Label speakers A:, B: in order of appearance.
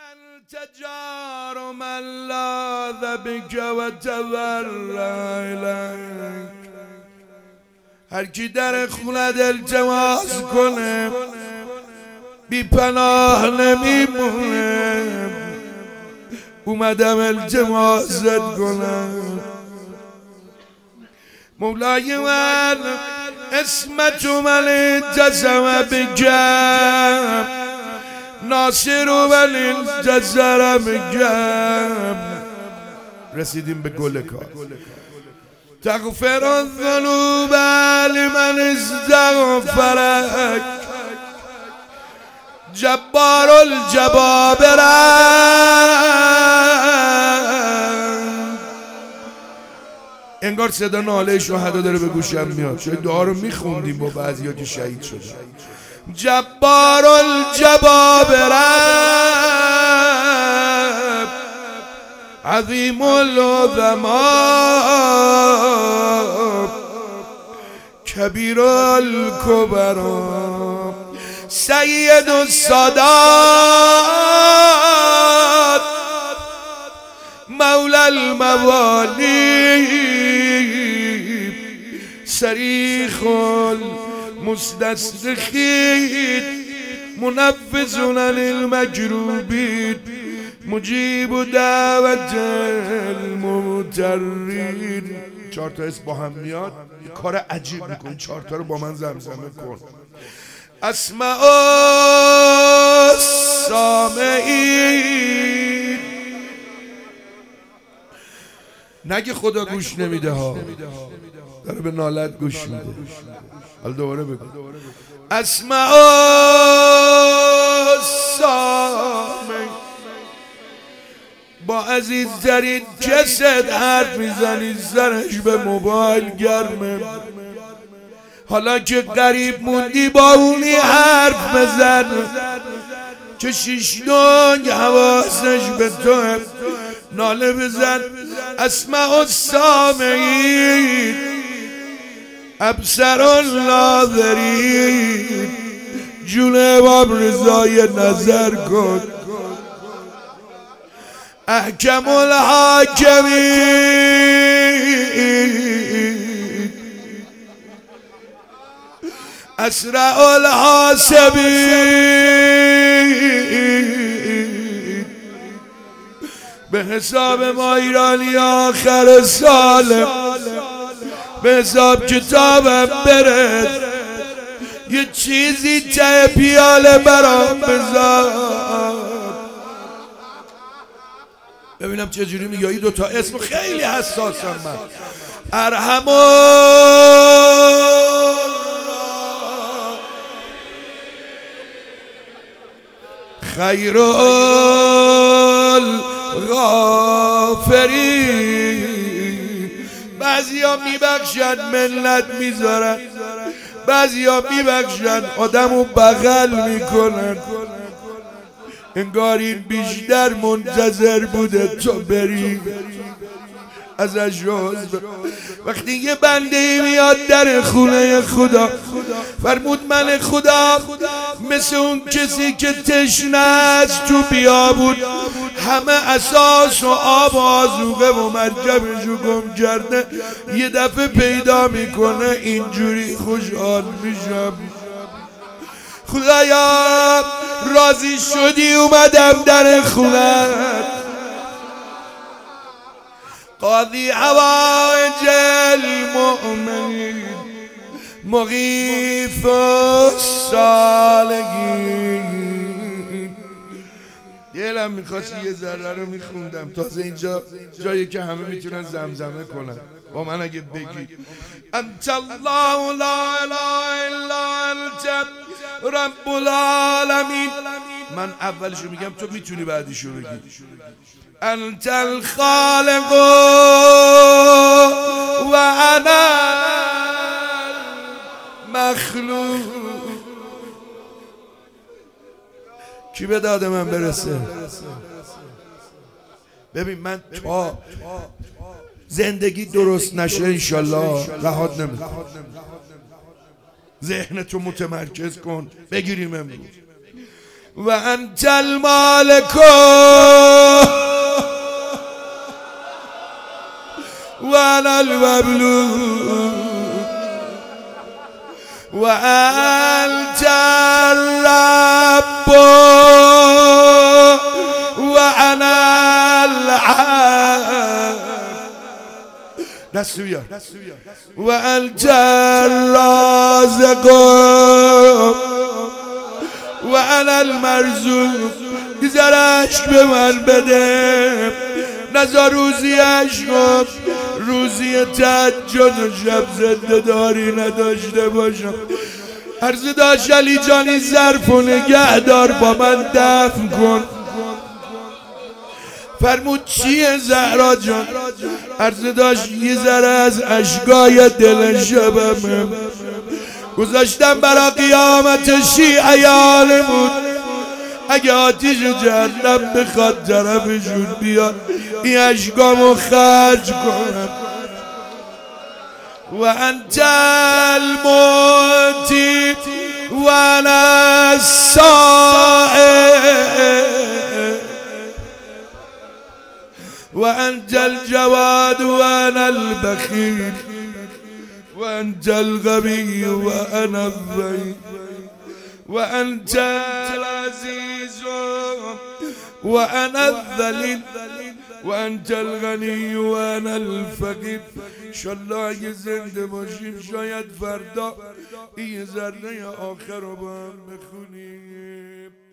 A: أنت جار من لاذ بك وتورع إليك. هر کی در خونت التماس کنه بی پناه نمیمونه. اومدم التماست کنم مولای من، اسمت من التزم بکم، ناصر من التزم بکم. رسیدیم به گل کار. تغفر الذنوب لمن استغفرک، جبار الجبابرة. انگار صدا ناله شهدا داره به گوشم میاد. شاید دعا رو میخوندیم با بعضیا که شهید شدن. جبار الجبابرة، عظیم العظماء، کبیر الکبرا، سید السادات، مولا الموالی، صریخ المستصرخین، منفذ للمجروبین، مجیب دعوت المضطرین. 4 تا اسم با هم میاد، کار عجیب میکنی. 4 تا رو با من زمزمه کن. اسماء السامعین. نگه خدا گوش نمیده ها، داره به نالت گوش میده. حالا دوباره بگو. اسماء السامعین. با عزیزترین کست حرف میزنی، سرش به موبایل گرمه. حالا که غریب موندی با اونی حرف بزن که شیشتونگ حواسش به تو. ناله بزن. اسماء السامعین، ابصر الناظرین. جون امام رضای نظر کن. احکم الحاکمین، اسرع الحاسبین. به حساب ما ایرانی آخر سال به حساب کتابم برد، یه چیزی ته پیاله برام بذار. ببینم چجوری میگه. این 2 تا اسم خیلی حساسم من. ارحم خیر الغافرین. بعضیا میبخشن ملت میذارن، بعضیا میبخشن آدمو بغل میکنن. انگار این بیشتر منتظر بوده تو بری ازش عذر. وقتی یه بنده میاد در خونه خدا، فرمود من خدا مثل اون کسی که تشنه است تو بیابون، همه اساس و آب و آذوقه و مرکبشو گم کرده، یه دفعه پیدا میکنه. اینجوری خوشحال میشم. خدایا راضی شدی اومدم در خونت، قاضی حوائج المؤمنین، مغیث الصالحین. دلم میخواست یه ذره رو میخوندم. تازه اینجا جایی که همه میتونن زمزمه کنن. با من اگه بگی انت الله لا اله الا انت رب العالمین. من اولشو میگم، تو میتونی بعدیشو بگی. انت الخالق و انا مخلوق. کی به داد من برسه؟ ببین من تا زندگی درست نشه انشالله رهات نمیکنم. ذهنتو متمرکز کن. بگیریم امروز و انت المالک و انا المملوک و انت الرب و انا العبد دستو بیار و انت الرازق و انا المرزوق گذرش به من بده نزار روزی عشق روزی تهجد و شب زنده داری نداشته باشم عرض داشت علی جانی ظرف و نگه دار با من دفن کن فرمود چیه زهرا جان عرض داشت یه ذره از اشکای دل شبمه گذاشتم برا قیامت شیعیان بود اگه آتیش جهنم بخواد طرفشون بیاد این اشکامو خرج کنم و انت الموتی و انا السائل و انت الجواد و انا البخیل و انت الغنی و انا الضعیف و انت العزیز و انا الذلیل و انت الغنی و انا الفقیر انشالله اگه زنده باشیم شاید فردا این ذره آخر رو با هم بخونیم.